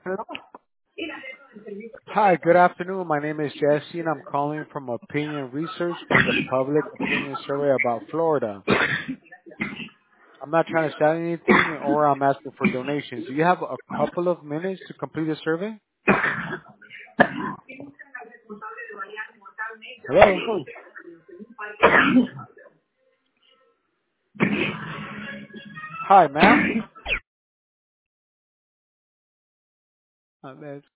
Hello? Hi, good afternoon. My name is Jesse, and I'm calling from Opinion Research for the Public Opinion Survey about Florida. I'm not trying to sell anything, or I'm asking for donations. Do you have a couple of minutes to complete the survey? Hello? Hi, ma'am.